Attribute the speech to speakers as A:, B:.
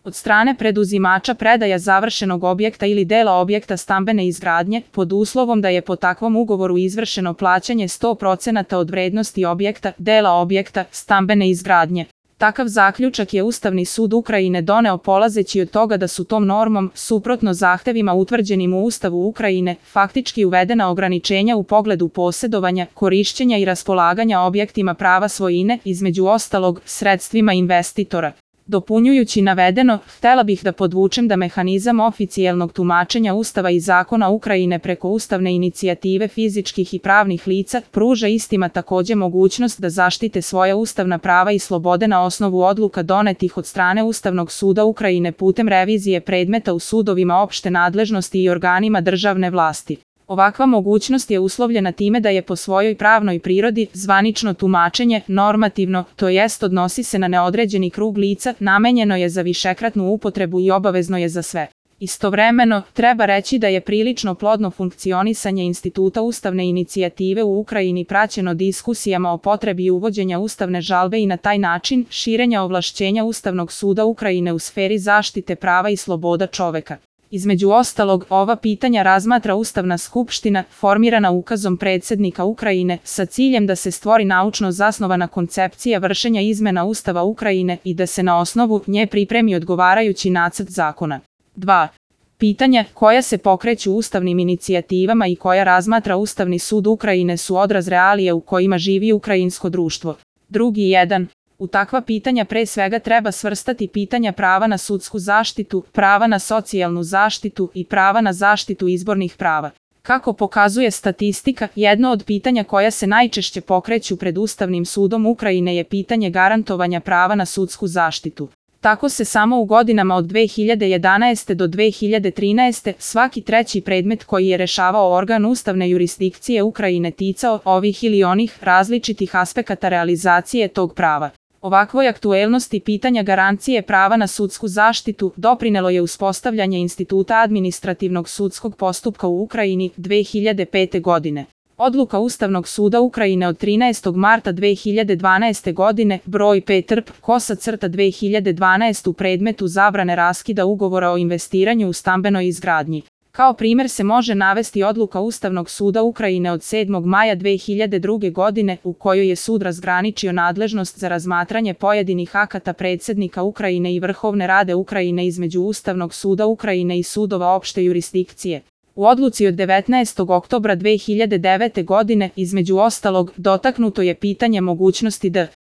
A: od strane preduzimača predaja završenog objekta ili dela objekta stambene izgradnje, pod uslovom da je po takvom ugovoru izvršeno plaćanje 100% od vrednosti objekta, dela objekta, stambene izgradnje. Takav zaključak je Ustavni sud Ukrajine doneo polazeći od toga da su tom normom, suprotno zahtevima utvrđenim u Ustavu Ukrajine, faktički uvedena ograničenja u pogledu posjedovanja, korišćenja i raspolaganja objektima prava svojine, između ostalog, sredstvima investitora. Dopunjujući navedeno, htela bih da podvučem da mehanizam oficijelnog tumačenja Ustava i zakona Ukrajine preko ustavne inicijative fizičkih i pravnih lica pruža istima takođe mogućnost da zaštite svoja ustavna prava i slobode na osnovu odluka donetih od strane Ustavnog suda Ukrajine putem revizije predmeta u sudovima opšte nadležnosti i organima državne vlasti. Ovakva mogućnost je uslovljena time da je po svojoj pravnoj prirodi zvanično tumačenje, normativno, to jest odnosi se na neodređeni krug lica, namenjeno je za višekratnu upotrebu i obavezno je za sve. Istovremeno, treba reći da je prilično plodno funkcionisanje instituta ustavne inicijative u Ukrajini praćeno diskusijama o potrebi uvođenja ustavne žalbe i na taj način širenja ovlašćenja Ustavnog suda Ukrajine u sferi zaštite prava i sloboda čoveka. Između ostalog, ova pitanja razmatra Ustavna skupština, formirana ukazom predsjednika Ukrajine, sa ciljem da se stvori naučno zasnovana koncepcija vršenja izmena Ustava Ukrajine i da se na osnovu nje pripremi odgovarajući nacrt zakona. 2. Pitanja koja se pokreću ustavnim inicijativama i koja razmatra Ustavni sud Ukrajine su odraz realije u kojima živi ukrajinsko društvo. Drugi 1. U takva pitanja pre svega treba svrstati pitanja prava na sudsku zaštitu, prava na socijalnu zaštitu i prava na zaštitu izbornih prava. Kako pokazuje statistika, jedno od pitanja koja se najčešće pokreću pred Ustavnim sudom Ukrajine je pitanje garantovanja prava na sudsku zaštitu. Tako se samo u godinama od 2011. do 2013. svaki treći predmet koji je rešavao organ ustavne jurisdikcije Ukrajine ticao ovih ili onih različitih aspekata realizacije tog prava. Ovakvoj aktuelnosti pitanja garancije prava na sudsku zaštitu doprinelo je uspostavljanje instituta administrativnog sudskog postupka u Ukrajini 2005. godine. Odluka Ustavnog suda Ukrajine od 13. marta 2012. godine, broj P.Trp.Kosa-2012 u predmetu zabrane raskida ugovora o investiranju u stambenoj izgradnji. Kao primer se može navesti odluka Ustavnog suda Ukrajine od 7. maja 2002. godine u kojoj je sud razgraničio nadležnost za razmatranje pojedinih akata predsjednika Ukrajine i Vrhovne Rade Ukrajine između Ustavnog suda Ukrajine i sudova opšte jurisdikcije. U odluci od 19. oktobra 2009. godine, između ostalog, dotaknuto je pitanje mogućnosti da